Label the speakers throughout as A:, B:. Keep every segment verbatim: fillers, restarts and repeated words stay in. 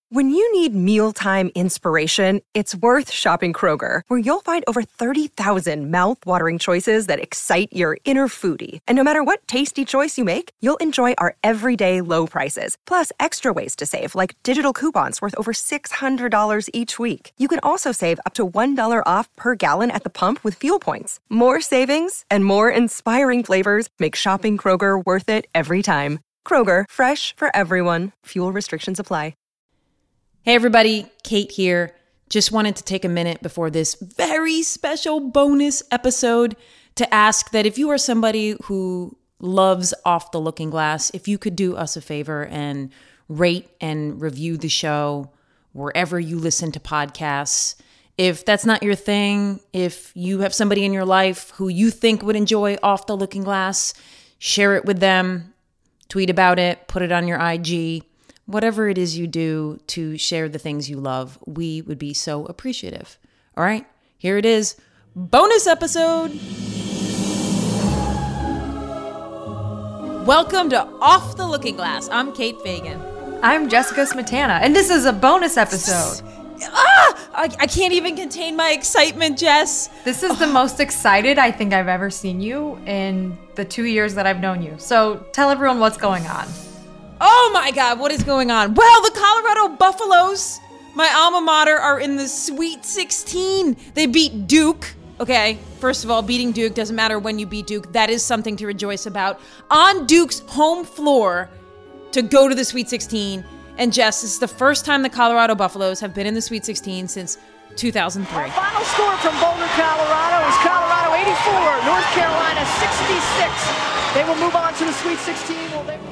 A: When you need mealtime inspiration, it's worth shopping Kroger, where you'll find over thirty thousand mouth-watering choices that excite your inner foodie. And no matter what tasty choice you make, you'll enjoy our everyday low prices, plus extra ways to save, like digital coupons worth over six hundred dollars each week. You can also save up to one dollar off per gallon at the pump with fuel points. More savings and more inspiring flavors make shopping Kroger worth it every time. Kroger, fresh for everyone. Fuel restrictions apply.
B: Hey everybody, Kate here. Just wanted to take a minute before this very special bonus episode to ask that if you are somebody who loves Off the Looking Glass, if you could do us a favor and rate and review the show wherever you listen to podcasts. If that's not your thing, if you have somebody in your life who you think would enjoy Off the Looking Glass, share it with them, tweet about it, put it on your I G. Whatever it is you do to share the things you love, we would be so appreciative. All right, here it is. Bonus episode. Welcome to Off the Looking Glass. I'm Kate Fagan.
C: I'm Jessica Smetana, and this is a bonus episode.
B: ah! I, I can't even contain my excitement, Jess.
C: This is the most excited I think I've ever seen you in the two years that I've known you. So tell everyone what's going on.
B: Oh my God, what is going on? Well, the Colorado Buffaloes, my alma mater, are in the Sweet sixteen. They beat Duke. Okay, first of all, beating Duke doesn't matter when you beat Duke. That is something to rejoice about. On Duke's home floor to go to the Sweet sixteen. And Jess, this is the first time the Colorado Buffaloes have been in the Sweet sixteen since two thousand three.
D: Our final score from Boulder, Colorado is Colorado eighty-four, North Carolina sixty-six. They will move on to the Sweet sixteen. Will they-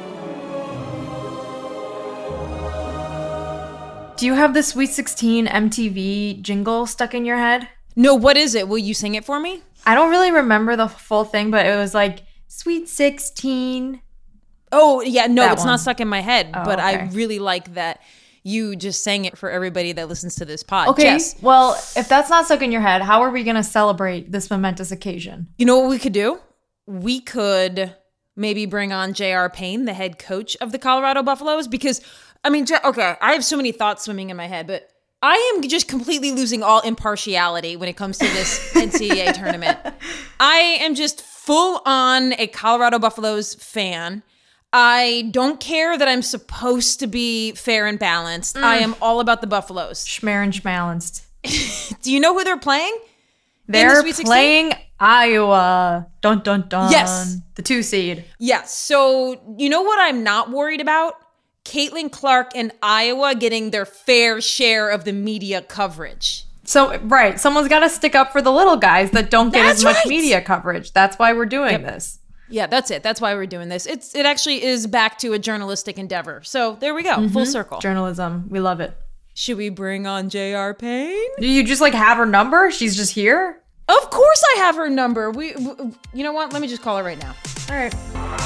C: Do you have the Sweet sixteen M T V jingle stuck in your head?
B: No, what is it? Will you sing it for me?
C: I don't really remember the full thing, but it was like, Sweet sixteen.
B: Oh, yeah, no,
C: That
B: it's
C: one.
B: not stuck in my head,
C: Oh,
B: but I
C: okay.
B: really like that you just sang it for everybody that listens to this pod.
C: Okay,
B: Jess,
C: well, if that's not stuck in your head, how are we going to celebrate this momentous occasion?
B: you know what we could do? We could maybe bring on J R. Payne, the head coach of the Colorado Buffaloes, because, I mean, J- okay, I have so many thoughts swimming in my head, but I am just completely losing all impartiality when it comes to this N C double A tournament. I am just full on a Colorado Buffaloes fan. I don't care that I'm supposed to be fair and balanced. Mm. I am all about the Buffaloes.
C: Schmer and schmalanced.
B: Do you know who they're playing?
C: They're
B: the Sweet sixteen?
C: playing Iowa. Dun, dun, dun.
B: Yes.
C: The two seed.
B: Yes. So you know what I'm not worried about? Caitlin Clark and Iowa getting their fair share of the media coverage.
C: So, right. Someone's got to stick up for the little guys that don't get
B: That's
C: as much
B: right.
C: media coverage. That's why we're doing
B: Yep.
C: this.
B: Yeah, that's it. That's why we're doing this. It's It actually is back to a journalistic endeavor. So there we go.
C: Mm-hmm.
B: Full circle.
C: Journalism. We love it.
B: Should we bring on J R. Payne?
C: Do you just like have her number? She's just here?
B: Of course I have her number. We, w You know what? Let me just call her right now.
C: All right.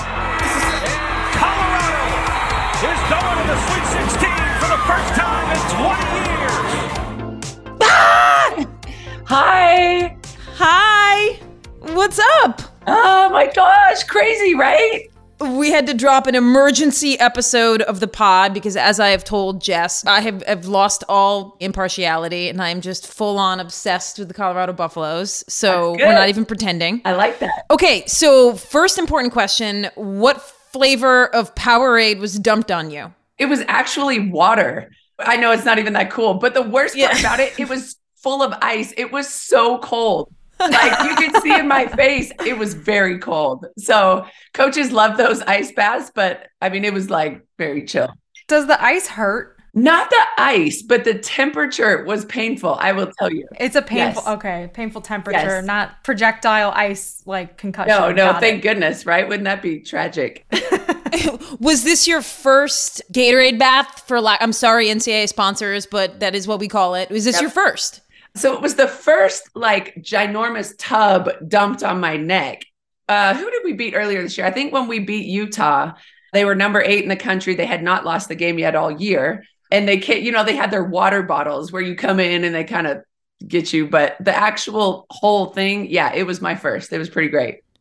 E: Colorado is going to the Sweet sixteen for the first time in twenty years.
F: Ah! Hi.
B: Hi. What's up?
F: Oh my gosh, crazy, right?
B: We had to drop an emergency episode of the pod because, as I have told Jess, I have, have lost all impartiality and I'm just full on obsessed with the Colorado Buffaloes. So
F: That's good.
B: we're not even pretending.
F: I like that.
B: Okay, so first important question. What flavor of Powerade was dumped on you?
F: It was actually water. I know it's not even that cool, but the worst part
B: Yeah.
F: about it, it was full of ice. It was so cold. Like you could see in my face, it was very cold. So coaches love those ice baths, but I mean, it was like very chill.
C: Does the ice hurt?
F: Not the ice, but the temperature was painful. I will tell you.
C: It's a painful,
F: Yes.
C: okay, painful temperature,
F: Yes.
C: not projectile ice like concussion.
F: No, no,
C: Got
F: thank
C: it.
F: goodness, right? Wouldn't that be tragic?
B: Was this your first Gatorade bath for like, I'm sorry, N C double A sponsors, but that is what we call it. Was this
F: Yep.
B: your first?
F: So it was the first like ginormous tub dumped on my neck. Uh, who did we beat earlier this year? I think when we beat Utah, they were number eight in the country. They had not lost the game yet all year. And they can't, you know, they had their water bottles where you come in and they kind of get you. But the actual whole thing, yeah, it was my first. It was pretty great.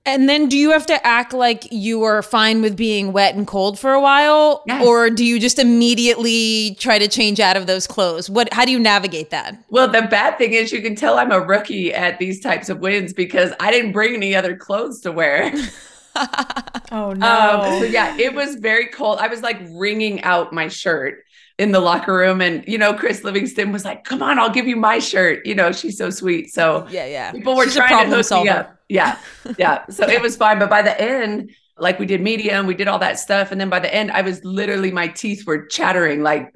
B: And then do you have to act like you are fine with being wet and cold for a while?
F: Yes.
B: Or do you just immediately try to change out of those clothes? What? How do you navigate that?
F: Well, the bad thing is you can tell I'm a rookie at these types of wins because I didn't bring any other clothes to wear.
C: Oh, no.
F: Um, so yeah, it was very cold. I was like wringing out my shirt in the locker room. And, you know, Chris Livingston was like, come on, I'll give you my shirt. You know, she's so sweet. So
B: Yeah, yeah.
F: people were
B: She's a
F: trying to
B: problem
F: hook me
B: solver.
F: up. Yeah. Yeah. So it was fine. But by the end, like we did media and we did all that stuff. And then by the end, I was literally, my teeth were chattering like,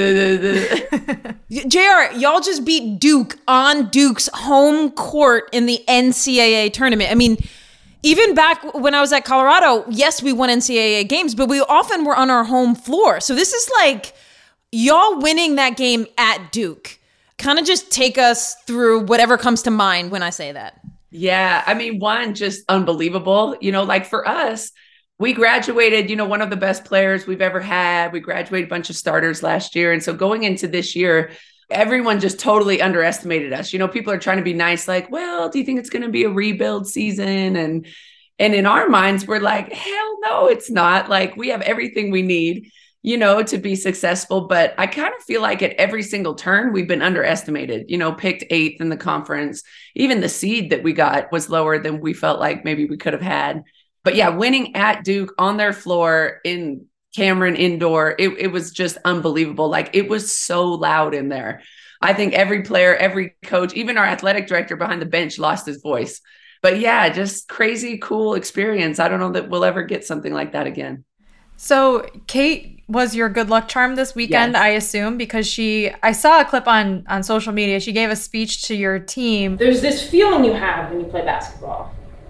B: J R, y'all just beat Duke on Duke's home court in the N C double A tournament. I mean, even back when I was at Colorado, yes, we won N C double A games, but we often were on our home floor. So this is like y'all winning that game at Duke. Kind of just take us through whatever comes to mind when I say that.
F: Yeah. I mean, one, just unbelievable. You know, like for us, we graduated, you know, one of the best players we've ever had. We graduated a bunch of starters last year. And so going into this year, everyone just totally underestimated us. You know, people are trying to be nice, like, well, do you think it's going to be a rebuild season? And, and in our minds, we're like, hell no, it's not. Like, we have everything we need, you know, to be successful. But I kind of feel like at every single turn, we've been underestimated, you know, picked eighth in the conference. Even the seed that we got was lower than we felt like maybe we could have had. But yeah, winning at Duke on their floor in Cameron Indoor, it, it was just unbelievable. Like, it was so loud in there. I think every player, every coach, even our athletic director behind the bench lost his voice. But yeah, just crazy, cool experience. I don't know that we'll ever get something like that again.
C: So Kate was your good luck charm this weekend,
F: Yes.
C: I assume, because she, I saw a clip on, on social media. She gave a speech to your team.
G: There's this feeling you have when you play basketball,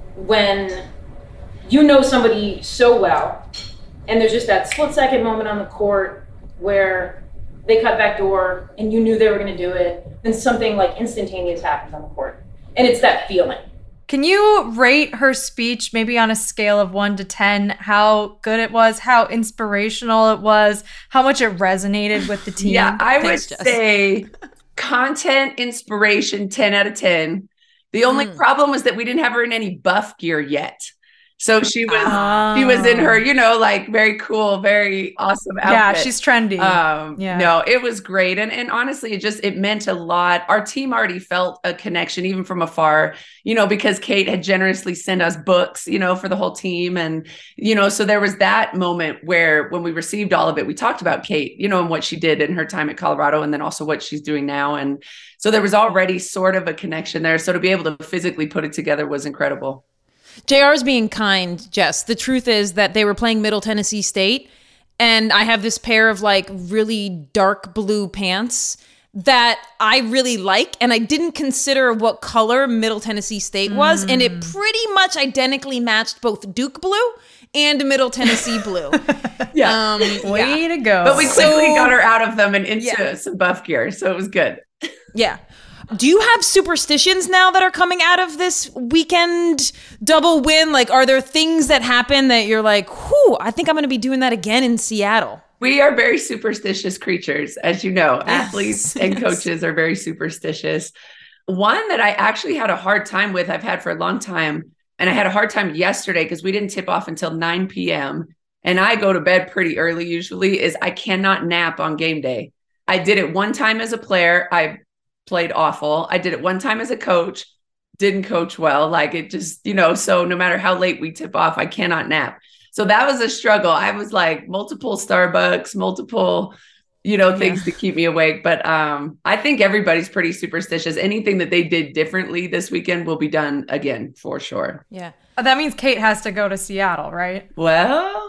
G: when you know somebody so well, and there's just that split second moment on the court where they cut back door and you knew they were going to do it, and something like instantaneous happens on the court. And it's that feeling.
C: Can you rate her speech maybe on a scale of one to ten, how good it was, how inspirational it was, how much it resonated with the team?
F: Yeah, I
B: Thanks,
F: would
B: Jess.
F: say content, inspiration, ten out of ten. The only
B: Mm.
F: problem was that we didn't have her in any buff gear yet. So she was
C: Oh.
F: she was in her, you know, like very cool, very awesome outfit.
C: Yeah, she's trendy.
F: Um,
C: Yeah.
F: no, it was great. And, and honestly, it just, it meant a lot. Our team already felt a connection, even from afar, you know, because Kate had generously sent us books, you know, for the whole team. And, you know, so there was that moment where when we received all of it, we talked about Kate, you know, and what she did in her time at Colorado, and then also what she's doing now. And so there was already sort of a connection there. So to be able to physically put it together was incredible.
B: J R is being kind, Jess. The truth is that they were playing Middle Tennessee State, and I have this pair of like really dark blue pants that I really like, and I didn't consider what color Middle Tennessee State was, mm. and it pretty much identically matched both Duke blue and Middle Tennessee blue.
F: Yeah.
B: Um,
C: Way
B: yeah.
C: to go.
F: But we quickly
B: So-
F: got her out of them and into
B: Yeah.
F: some buff gear. So it was good.
B: Yeah. Do you have superstitions now that are coming out of this weekend double win? Like, are there things that happen that you're like, whew, I think I'm going to be doing that again in Seattle?
F: We are very superstitious creatures, as you know.
B: Yes.
F: Athletes and
B: Yes.
F: coaches are very superstitious. One that I actually had a hard time with, I've had for a long time, and I had a hard time yesterday because we didn't tip off until nine p.m. and I go to bed pretty early usually, is I cannot nap on game day. I did it one time as a player. I played awful. I did it one time as a coach, didn't coach well. Like it just, you know, so no matter how late we tip off, I cannot nap. So that was a struggle. I was like multiple Starbucks, multiple, you know, things yeah. to keep me awake. But um, I think everybody's pretty superstitious. Anything that they did differently this weekend will be done again for sure.
B: Yeah.
C: Oh, that means Kate has to go to Seattle, right?
F: Well,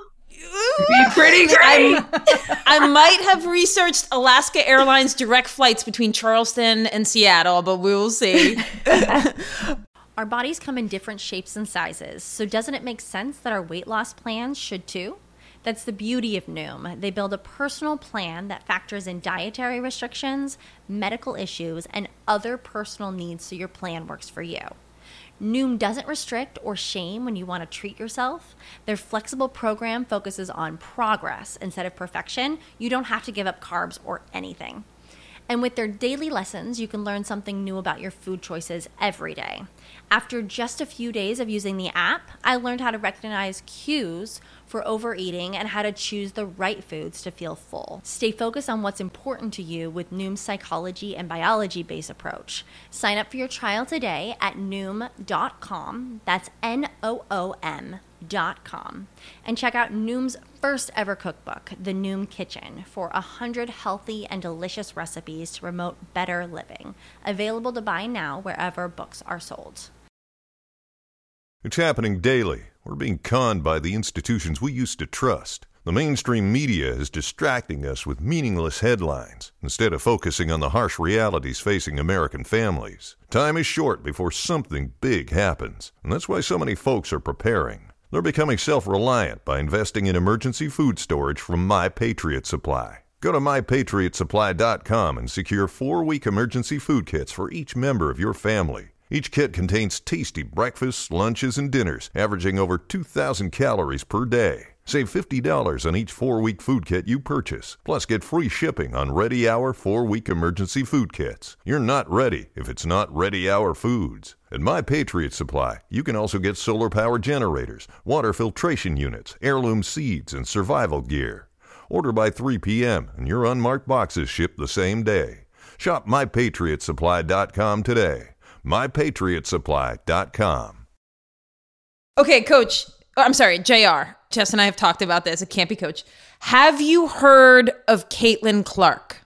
F: be pretty great.
B: I, I might have researched Alaska Airlines direct flights between Charleston and Seattle, but we will see.
H: Our bodies come in different shapes and sizes, so doesn't it make sense that our weight loss plans should too? That's the beauty of Noom. They build a personal plan that factors in dietary restrictions, medical issues, and other personal needs so your plan works for you. Noom doesn't restrict or shame when you want to treat yourself. Their flexible program focuses on progress instead of perfection. You don't have to give up carbs or anything. And with their daily lessons, you can learn something new about your food choices every day. After just a few days of using the app, I learned how to recognize cues for overeating and how to choose the right foods to feel full. Stay focused on what's important to you with Noom's psychology and biology-based approach. Sign up for your trial today at noom dot com. That's N O O M dot com. And check out Noom's first ever cookbook, The Noom Kitchen, for one hundred healthy and delicious recipes to promote better living. Available to buy now wherever books are sold.
I: It's happening daily. We're being conned by the institutions we used to trust. The mainstream media is distracting us with meaningless headlines instead of focusing on the harsh realities facing American families. Time is short before something big happens, and that's why so many folks are preparing. They're becoming self-reliant by investing in emergency food storage from My Patriot Supply. Go to my patriot supply dot com and secure four-week emergency food kits for each member of your family. Each kit contains tasty breakfasts, lunches, and dinners, averaging over two thousand calories per day. Save fifty dollars on each four-week food kit you purchase, plus get free shipping on Ready Hour four-week emergency food kits. You're not ready if it's not Ready Hour Foods. At My Patriot Supply, you can also get solar power generators, water filtration units, heirloom seeds, and survival gear. Order by three p.m. and your unmarked boxes ship the same day. Shop my patriot supply dot com today. my patriot supply dot com.
B: Okay, Coach. Oh, I'm sorry, J R. Jess and I have talked about this. It can't be Coach. Have you heard of Caitlin Clark?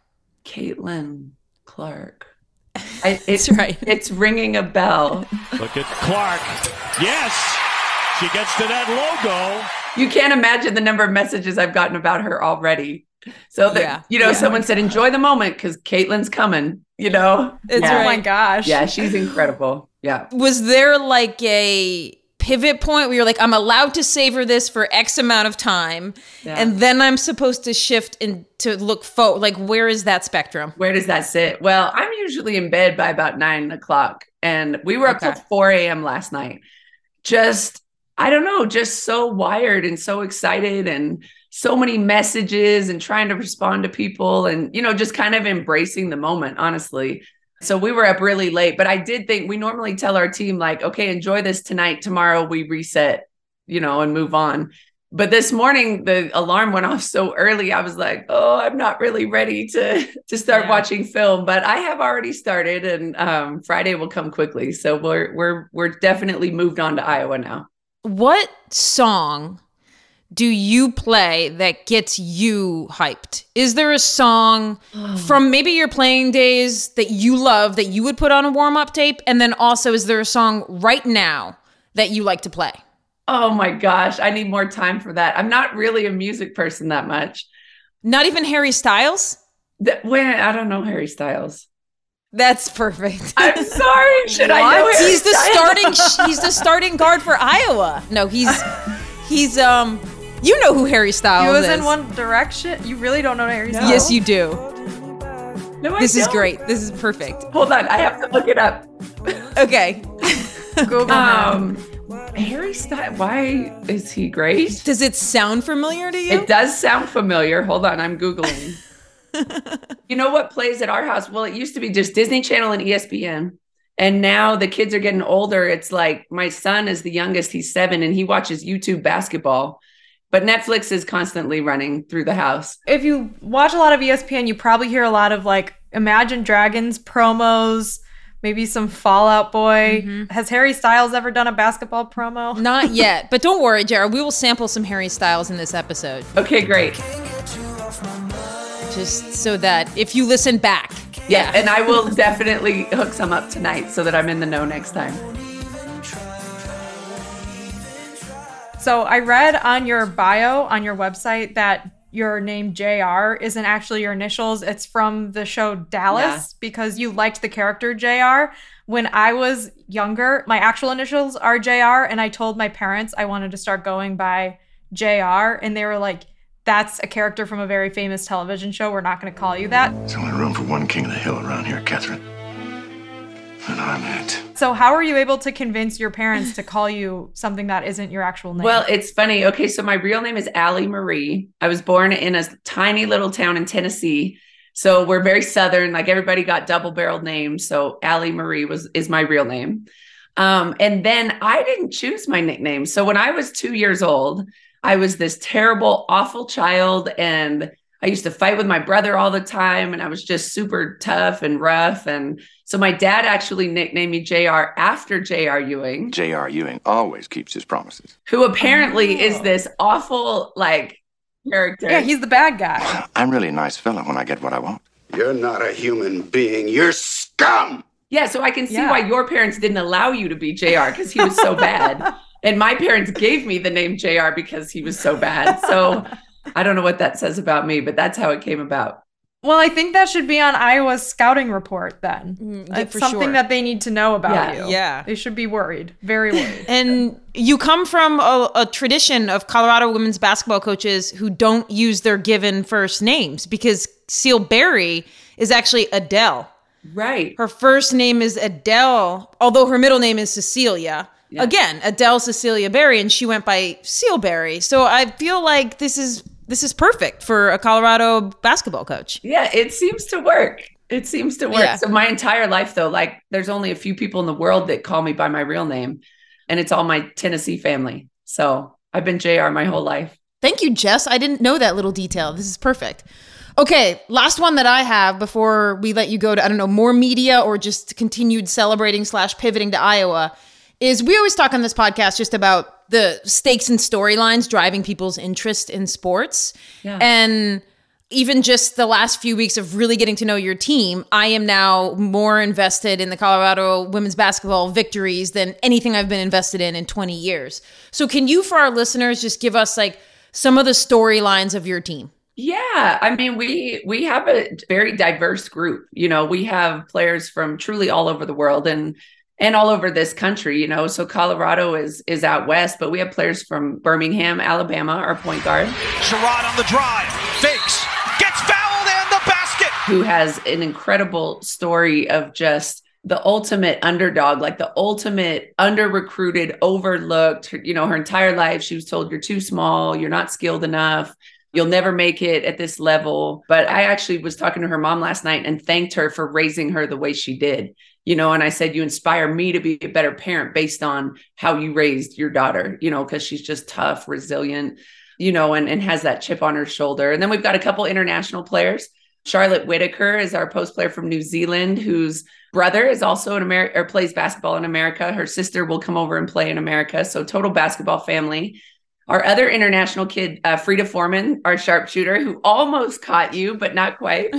F: Caitlin Clark. I, it's,
B: That's right.
F: It's ringing a bell.
E: Look at Clark. Yes, she gets to that logo.
F: You can't imagine the number of messages I've gotten about her already. So that,
B: Yeah.
F: you know,
B: Yeah.
F: someone said, enjoy the moment because Caitlin's coming, you know?
B: It's
F: yeah.
C: Oh my gosh.
F: Yeah, she's incredible. Yeah.
B: Was there like a pivot point where you're like, I'm allowed to savor this for X amount of time,
F: Yeah.
B: and then I'm supposed to shift and to look forward? Like, where is that spectrum?
F: Where does that sit? Well, I'm usually in bed by about nine o'clock, and we were up
B: Okay.
F: till four a.m. last night. Just, I don't know, just so wired and so excited and so many messages and trying to respond to people and, you know, just kind of embracing the moment, honestly. So we were up really late, but I did think we normally tell our team like, okay, enjoy this tonight. Tomorrow we reset, you know, and move on. But this morning, the alarm went off so early. I was like, oh, I'm not really ready to, to start
B: Yeah.
F: watching film, but I have already started, and um, Friday will come quickly. So we're, we're, we're definitely moved on to Iowa now.
B: What song do you play that gets you hyped? Is there a song from maybe your playing days that you love that you would put on a warm-up tape? And then also, is there a song right now that you like to play?
F: Oh my gosh, I need more time for that. I'm not really a music person that much.
B: Not even Harry Styles?
F: That, when I don't know Harry Styles.
B: That's perfect.
F: I'm sorry. Should I know Harry
B: He's the
F: Styles?
B: starting he's the starting guard for Iowa. No, he's he's um you know who Harry Styles
C: He was
B: is.
C: in One Direction. You really don't know Harry Styles?
B: Yes, you do.
F: No, I
B: This is
F: don't.
B: great. This is perfect.
F: Hold on, I have to look it up.
B: Okay.
C: Google him.
F: Um, Harry Styles. Why is he great?
B: Does it sound familiar to you?
F: It does sound familiar. Hold on, I'm Googling. You know what plays at our house? Well, it used to be just Disney Channel and E S P N. And now the kids are getting older. It's like my son is the youngest. He's seven and he watches YouTube basketball. But Netflix is constantly running through the house.
C: If you watch a lot of E S P N, you probably hear a lot of like Imagine Dragons promos, maybe some Fall Out Boy.
B: Mm-hmm.
C: Has Harry Styles ever done a basketball promo?
B: Not yet. But don't worry, Jared. We will sample some Harry Styles in this episode.
F: Okay, great.
B: Just so that if you listen back.
F: Yeah, and I will definitely hook some up tonight so that I'm in the know next time.
C: So I read on your bio on your website that your name J R isn't actually your initials. It's from the show Dallas
F: Yeah.
C: because you liked the character J R. When I was younger, my actual initials are J R, and I told my parents I wanted to start going by J R, and they were like, that's a character from a very famous television show. We're not going to call you that.
J: There's only room for one king of the hill around here, Catherine. And I'm it.
C: So how are you able to convince your parents to call you something that isn't your actual name?
F: Well, it's funny. Okay, so my real name is Allie Marie. I was born in a tiny little town in Tennessee. So we're very Southern, like everybody got double-barreled names. So Allie Marie was is my real name. Um, and then I didn't choose my nickname. So when I was two years old, I was this terrible, awful child. And I used to fight with my brother all the time. And I was just super tough and rough. And so my dad actually nicknamed me J R after J R Ewing.
J: J R Ewing always keeps his promises.
F: Who apparently
C: Oh.
F: is this awful, like, character.
C: Yeah, he's the bad guy.
J: I'm really a nice fella when I get what I want.
K: You're not a human being. You're scum.
F: Yeah, so I can see
C: Yeah.
F: why your parents didn't allow you to be J R because he was so bad. And my parents gave me the name J R because he was so bad. So I don't know what that says about me, but that's how it came about.
C: Well, I think that should be on Iowa's scouting report then.
B: Mm, yeah,
C: It's
B: for
C: something
B: sure.
C: that they need to know about
F: Yeah,
C: you.
B: yeah.
C: They should be worried, very worried.
B: And you come from a, a tradition of Colorado women's basketball coaches who don't use their given first names because Seal Berry is actually Adele.
F: Right.
B: Her first name is Adele, although her middle name is Cecilia.
F: Yeah.
B: Again, Adele Cecilia Berry, and she went by Seal Berry. So I feel like this is this is perfect for a Colorado basketball coach.
F: Yeah, it seems to work. It seems to work.
B: Yeah.
F: So my entire life, though, like there's only a few people in the world that call me by my real name, and it's all my Tennessee family. So I've been J R my whole life.
B: Thank you, Jess. I didn't know that little detail. This is perfect. Okay, last one that I have before we let you go to, I don't know, more media or just continued celebrating slash pivoting to Iowa is we always talk on this podcast just about the stakes and storylines driving people's interest in sports.
F: Yeah.
B: And even just the last few weeks of really getting to know your team, I am now more invested in the Colorado women's basketball victories than anything I've been invested in in twenty years. So can you, for our listeners, just give us like some of the storylines of your team?
F: Yeah, I mean, we we have a very diverse group. You know, we have players from truly all over the world and and all over this country. You know, so Colorado is is out west, but we have players from Birmingham, Alabama, our point guard,
E: Sherrod on the drive, fakes, gets fouled and the basket.
F: who has an incredible story of just the ultimate underdog, like the ultimate under-recruited, overlooked. You know, her entire life she was told, "You're too small, you're not skilled enough. You'll never make it at this level." But I actually was talking to her mom last night and thanked her for raising her the way she did, you know, and I said, "You inspire me to be a better parent based on how you raised your daughter," you know, because she's just tough, resilient, you know, and, and has that chip on her shoulder. And then we've got a couple international players. Charlotte Whitaker is our post player from New Zealand, whose brother is also in America or plays basketball in America. Her sister will come over and play in America. So total basketball family. Our other international kid, uh, Frida Foreman, our sharpshooter, who almost caught you, but not quite.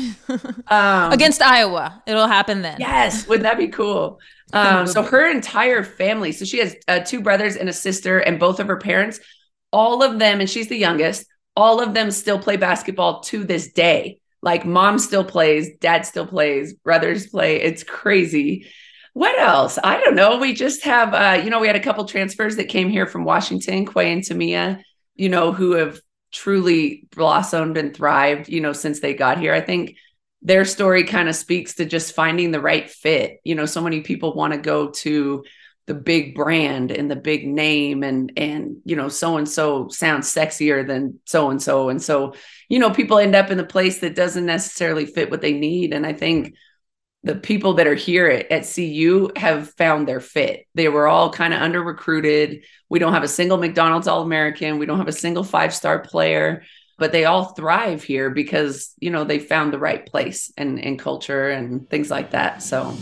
F: Um,
B: Against Iowa. It'll happen then.
F: Yes. Wouldn't that be cool? Um, so her entire family, so she has uh, two brothers and a sister and both of her parents, all of them, and she's the youngest, all of them still play basketball to this day. Like mom still plays, dad still plays, brothers play. It's crazy. What else? I don't know. We just have, uh, you know, we had a couple transfers that came here from Washington, Quay and Tamia, you know, who have truly blossomed and thrived, you know, since they got here. I think their story kind of speaks to just finding the right fit. You know, so many people want to go to the big brand and the big name and, and, you know, so-and-so sounds sexier than so-and-so. And so, you know, people end up in a place that doesn't necessarily fit what they need. And I think the people that are here at, at C U have found their fit. They were all kind of under recruited. We don't have a single McDonald's All-American. We don't have a single five-star player, but they all thrive here because, you know, they found the right place and, and culture and things like that. So.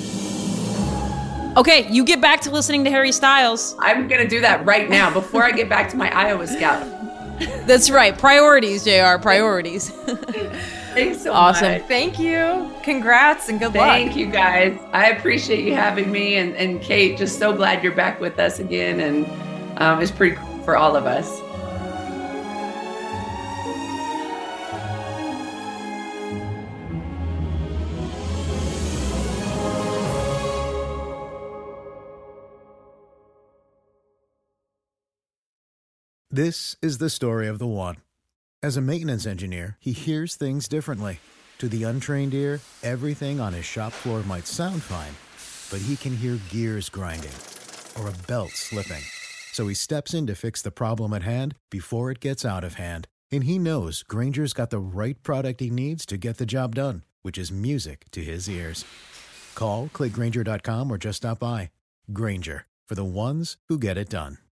B: Okay, you get back to listening to Harry Styles.
F: I'm going to do that right now before I get back to my Iowa Scout.
B: That's right. Priorities, J R. Priorities.
F: Thanks so
B: awesome.
F: much.
C: Thank you. Congrats and good luck.
F: Thank you, guys. I appreciate you having me. And, and Kate, just so glad you're back with us again. And um, it's pretty cool for all of us.
L: This is the story of the one. As a maintenance engineer, he hears things differently. To the untrained ear, everything on his shop floor might sound fine, but he can hear gears grinding or a belt slipping. So he steps in to fix the problem at hand before it gets out of hand And he knows Granger's got the right product he needs to get the job done, which is music to his ears. Call, click Granger dot com, or just stop by. Granger, for the ones who get it done.